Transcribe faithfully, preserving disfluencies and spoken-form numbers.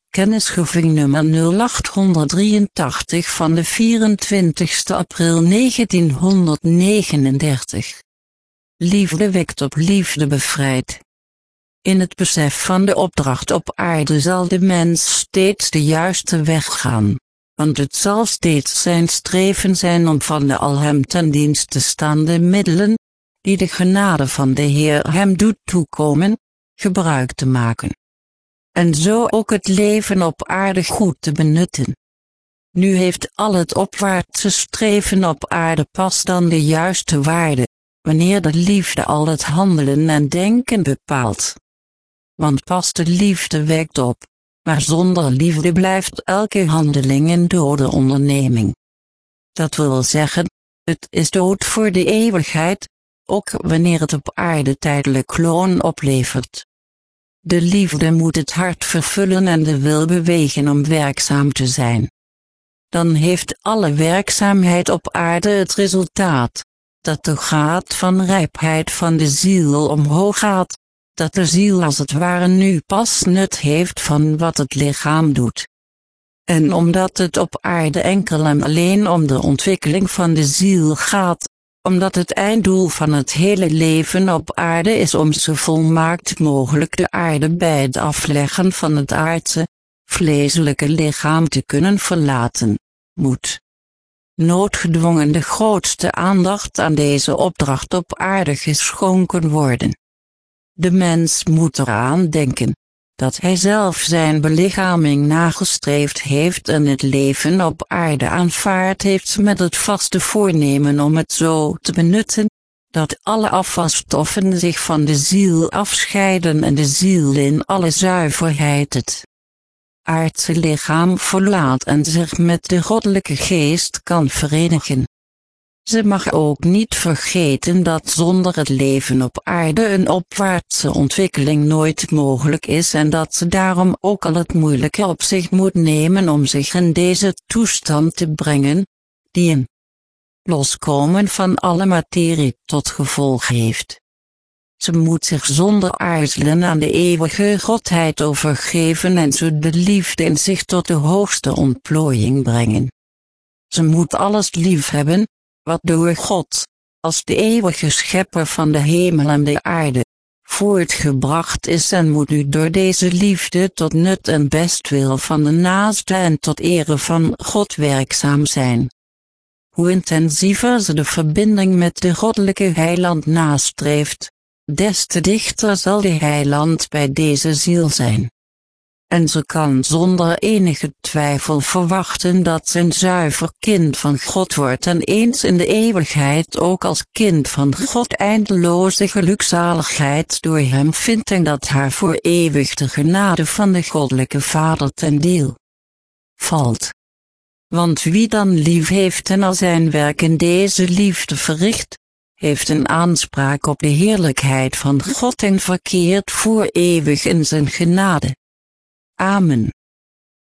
Kennisgeving nummer nul acht drieëntachtig van de vierentwintigste april negentienhonderdnegenendertig. Liefde wekt op, liefde bevrijdt. In het besef van de opdracht op aarde zal de mens steeds de juiste weg gaan, want het zal steeds zijn streven zijn om van de al hem ten dienste staande middelen, die de genade van de Heer hem doet toekomen, gebruik te maken. En zo ook het leven op aarde goed te benutten. Nu heeft al het opwaartse streven op aarde pas dan de juiste waarde, wanneer de liefde al het handelen en denken bepaalt. Want pas de liefde wekt op, maar zonder liefde blijft elke handeling een dode onderneming. Dat wil zeggen, het is dood voor de eeuwigheid, ook wanneer het op aarde tijdelijk loon oplevert. De liefde moet het hart vervullen en de wil bewegen om werkzaam te zijn. Dan heeft alle werkzaamheid op aarde het resultaat, dat de graad van rijpheid van de ziel omhoog gaat, dat de ziel als het ware nu pas nut heeft van wat het lichaam doet. En omdat het op aarde enkel en alleen om de ontwikkeling van de ziel gaat, omdat het einddoel van het hele leven op aarde is om zo volmaakt mogelijk de aarde bij het afleggen van het aardse, vleeselijke lichaam te kunnen verlaten, moet noodgedwongen de grootste aandacht aan deze opdracht op aarde geschonken worden. De mens moet eraan denken, dat hij zelf zijn belichaming nagestreefd heeft en het leven op aarde aanvaard heeft met het vaste voornemen om het zo te benutten, dat alle afvalstoffen zich van de ziel afscheiden en de ziel in alle zuiverheid het aardse lichaam verlaat en zich met de goddelijke geest kan verenigen. Ze mag ook niet vergeten dat zonder het leven op aarde een opwaartse ontwikkeling nooit mogelijk is en dat ze daarom ook al het moeilijke op zich moet nemen om zich in deze toestand te brengen, die een loskomen van alle materie tot gevolg heeft. Ze moet zich zonder aarzelen aan de eeuwige Godheid overgeven en zo de liefde in zich tot de hoogste ontplooiing brengen. Ze moet alles liefhebben, wat door God, als de eeuwige schepper van de hemel en de aarde, voortgebracht is en moet nu door deze liefde tot nut en bestwil van de naaste en tot ere van God werkzaam zijn. Hoe intensiever ze de verbinding met de goddelijke heiland nastreeft, des te dichter zal de heiland bij deze ziel zijn. En ze kan zonder enige twijfel verwachten dat ze een zuiver kind van God wordt en eens in de eeuwigheid ook als kind van God eindeloze gelukzaligheid door hem vindt en dat haar voor eeuwig de genade van de goddelijke Vader ten deel valt. Want wie dan lief heeft en al zijn werk in deze liefde verricht, heeft een aanspraak op de heerlijkheid van God en verkeert voor eeuwig in zijn genade. Amen.